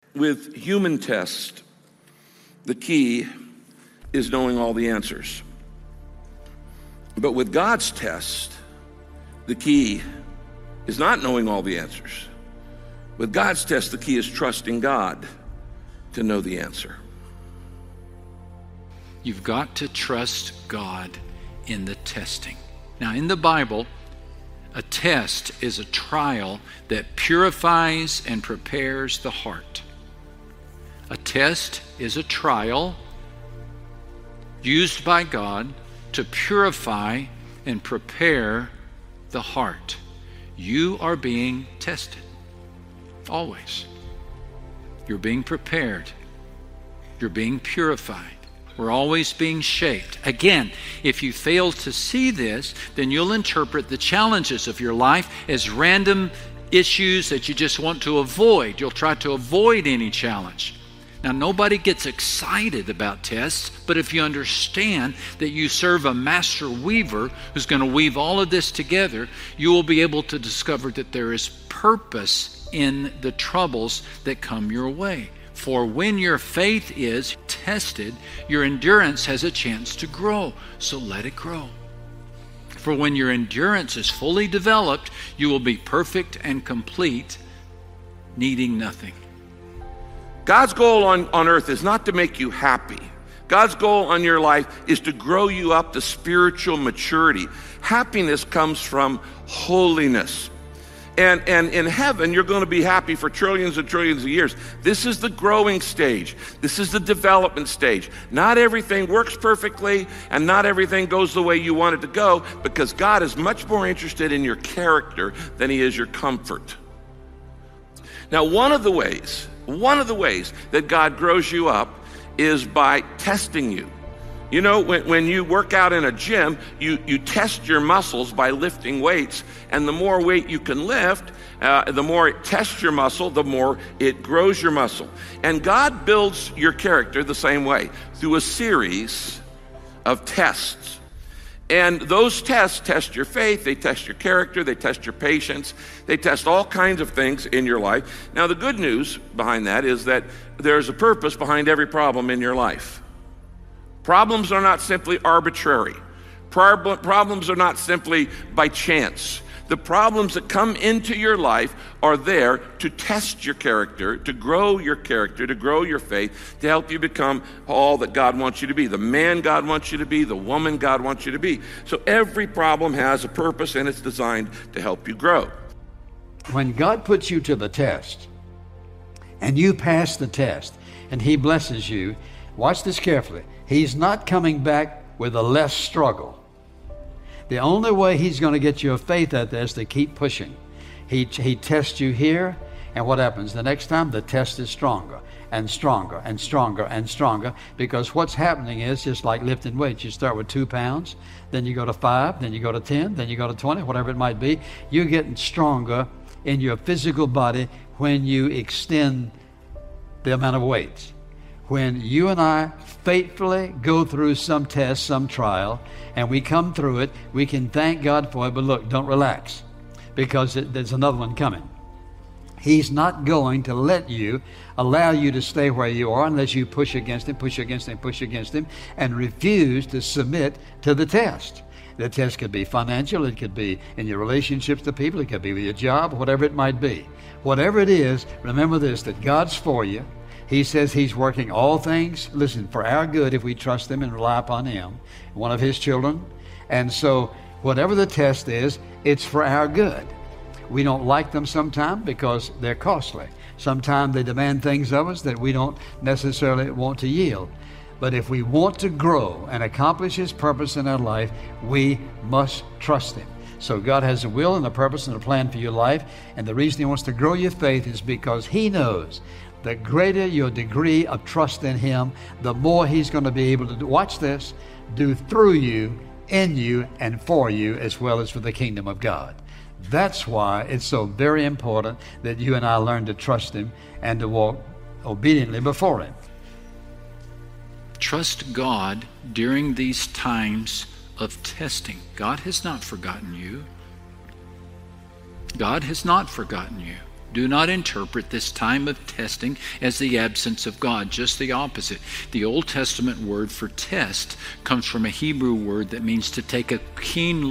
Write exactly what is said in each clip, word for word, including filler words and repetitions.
With human tests, the key is knowing all the answers. But with God's test, the key is not knowing all the answers. With God's test, the key is trusting God to know the answer. You've got to trust God in the testing. Now, in the Bible, a test is a trial that purifies and prepares the heart. A test is a trial used by God to purify and prepare the heart. You are being tested. Always. You're being prepared. You're being purified. We're always being shaped. Again, if you fail to see this, then you'll interpret the challenges of your life as random issues that you just want to avoid. You'll try to avoid any challenge. Now, nobody gets excited about tests, but if you understand that you serve a master weaver who's going to weave all of this together, you will be able to discover that there is purpose in the troubles that come your way. For when your faith is tested, your endurance has a chance to grow, so let it grow. For when your endurance is fully developed, you will be perfect and complete, needing nothing. God's goal on, on earth is not to make you happy. God's goal on your life is to grow you up to spiritual maturity. Happiness comes from holiness. And, and in heaven, you're going to be happy for trillions and trillions of years. This is the growing stage. This is the development stage. Not everything works perfectly, and not everything goes the way you want it to go, because God is much more interested in your character than he is your comfort. Now, one of the ways One of the ways that God grows you up is by testing you. You know, when, when you work out in a gym, you, you test your muscles by lifting weights, and the more weight you can lift, uh, the more it tests your muscle, the more it grows your muscle. And God builds your character the same way, through a series of tests. And those tests test your faith, they test your character, they test your patience, they test all kinds of things in your life. Now, the good news behind that is that there's a purpose behind every problem in your life. Problems are not simply arbitrary. Prob- problems are not simply by chance. The problems that come into your life are there to test your character, to grow your character, to grow your faith, to help you become all that God wants you to be, the man God wants you to be, the woman God wants you to be. So every problem has a purpose, and it's designed to help you grow. When God puts you to the test, and you pass the test, and he blesses you, watch this carefully. He's not coming back with a less struggle. The only way he's going to get your faith out there is to keep pushing. He, he tests you here, and what happens? The next time, the test is stronger and stronger and stronger and stronger, because what's happening is just like lifting weights. You start with two pounds, then you go to five, then you go to ten, then you go to twenty, whatever it might be. You're getting stronger in your physical body when you extend the amount of weights. When you and I faithfully go through some test, some trial, and we come through it, we can thank God for it. But look, don't relax, because it, there's another one coming. He's not going to let you, allow you to stay where you are unless you push against him, push against him, push against him, and refuse to submit to the test. The test could be financial, it could be in your relationships to people, it could be with your job, whatever it might be. Whatever it is, remember this, that God's for you. He says he's working all things, listen, for our good if we trust him and rely upon him, one of his children. And so whatever the test is, it's for our good. We don't like them sometimes because they're costly. Sometimes they demand things of us that we don't necessarily want to yield. But if we want to grow and accomplish his purpose in our life, we must trust him. So God has a will and a purpose and a plan for your life. And the reason he wants to grow your faith is because he knows the greater your degree of trust in him, the more he's going to be able to do, watch this, do through you, in you, and for you, as well as for the kingdom of God. That's why it's so very important that you and I learn to trust him and to walk obediently before him. Trust God during these times of testing. God has not forgotten you. God has not forgotten you. Do not interpret this time of testing as the absence of God, just the opposite. The Old Testament word for test comes from a Hebrew word that means to take a keen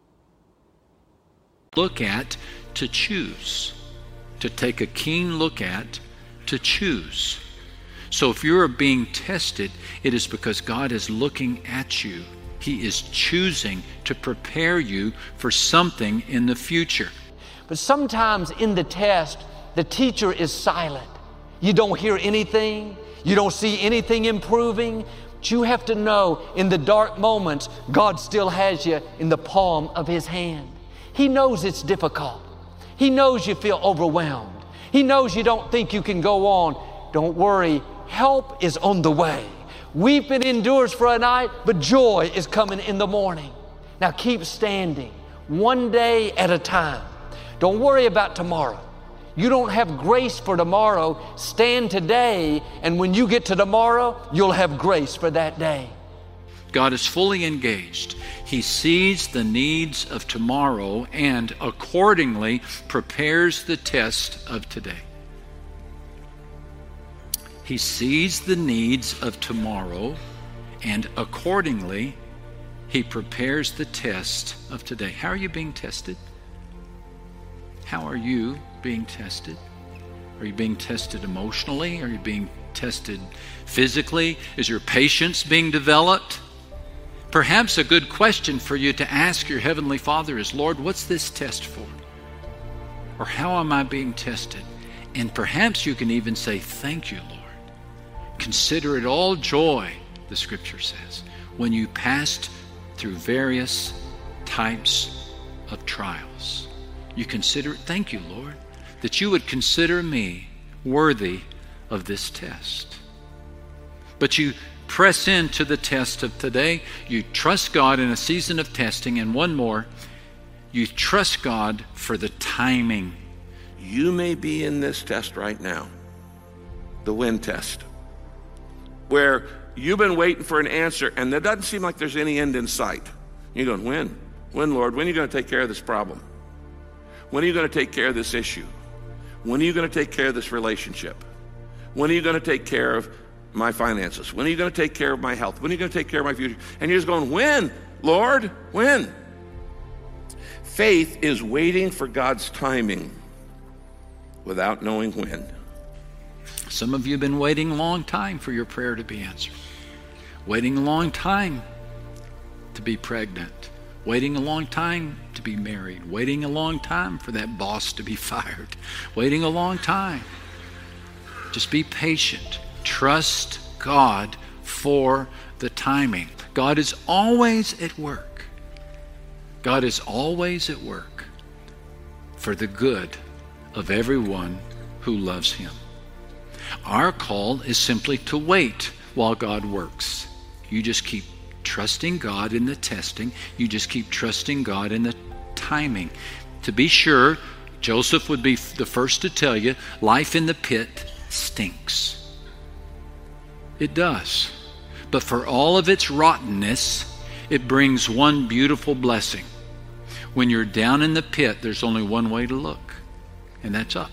look at, to choose. To take a keen look at, to choose. So if you are being tested, it is because God is looking at you. He is choosing to prepare you for something in the future. But sometimes in the test, the teacher is silent. You don't hear anything. You don't see anything improving. But you have to know in the dark moments, God still has you in the palm of His hand. He knows it's difficult. He knows you feel overwhelmed. He knows you don't think you can go on. Don't worry. Help is on the way. Weeping endures for a night, but joy is coming in the morning. Now keep standing, one day at a time. Don't worry about tomorrow. You don't have grace for tomorrow. Stand today, and when you get to tomorrow, you'll have grace for that day. God is fully engaged. He sees the needs of tomorrow and accordingly prepares the test of today. He sees the needs of tomorrow and accordingly He prepares the test of today. How are you being tested? How are you being tested? Are you being tested emotionally? Are you being tested physically? Is your patience being developed? Perhaps a good question for you to ask your Heavenly Father is, Lord, what's this test for? Or how am I being tested? And perhaps you can even say, thank you, Lord. Consider it all joy, the Scripture says, when you passed through various types of trials. You consider it, thank you, Lord, that you would consider me worthy of this test. But you press into the test of today. You trust God in a season of testing. And one more, you trust God for the timing. You may be in this test right now, the when test, where you've been waiting for an answer and there doesn't seem like there's any end in sight. You're going, when? When, Lord? When are you going to take care of this problem? When are you going to take care of this issue? When are you going to take care of this relationship? When are you going to take care of my finances? When are you going to take care of my health? When are you going to take care of my future? And you're just going, when, Lord? When? Faith is waiting for God's timing without knowing when. Some of you have been waiting a long time for your prayer to be answered. Waiting a long time to be pregnant. Waiting a long time to be married. Waiting a long time for that boss to be fired. Waiting a long time. Just be patient. Trust God for the timing. God is always at work. God is always at work for the good of everyone who loves Him. Our call is simply to wait while God works. You just keep trusting God in the testing. You just keep trusting God in the timing. To be sure, Joseph would be the first to tell you, life in the pit stinks. It does. But for all of its rottenness, it brings one beautiful blessing. When you're down in the pit, there's only one way to look, and that's up.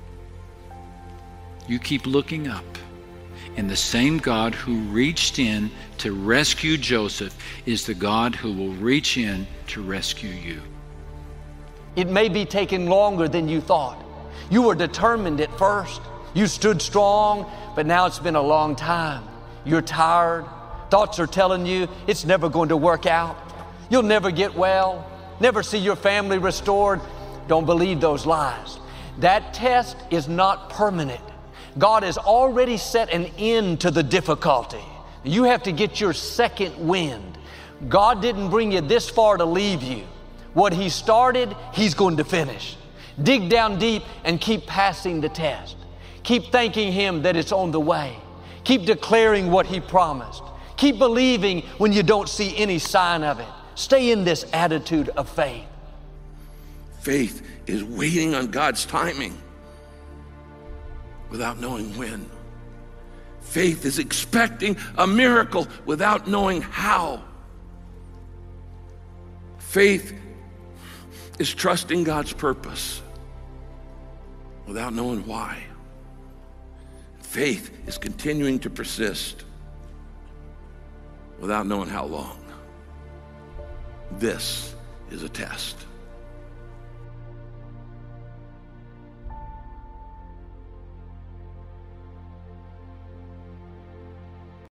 You keep looking up. And the same God who reached in to rescue Joseph is the God who will reach in to rescue you. It may be taking longer than you thought. You were determined at first. You stood strong, but now it's been a long time. You're tired. Thoughts are telling you it's never going to work out. You'll never get well, never see your family restored. Don't believe those lies. That test is not permanent. God has already set an end to the difficulty. You have to get your second wind. God didn't bring you this far to leave you. What He started, He's going to finish. Dig down deep and keep passing the test. Keep thanking Him that it's on the way. Keep declaring what He promised. Keep believing when you don't see any sign of it. Stay in this attitude of faith. Faith is waiting on God's timing without knowing when. Faith is expecting a miracle without knowing how. Faith is trusting God's purpose without knowing why. Faith is continuing to persist without knowing how long. This is a test.